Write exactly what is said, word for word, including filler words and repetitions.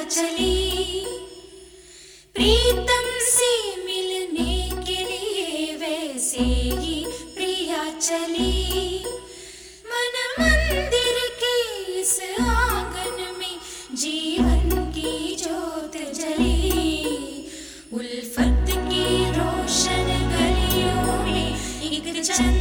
चली, प्रीतम से मिलने के लिए वैसे ही प्रिया चली। मन मंदिर के इस आंगन में जीवन की जोत जली, उल्फत की रोशन गलियों में एक चंद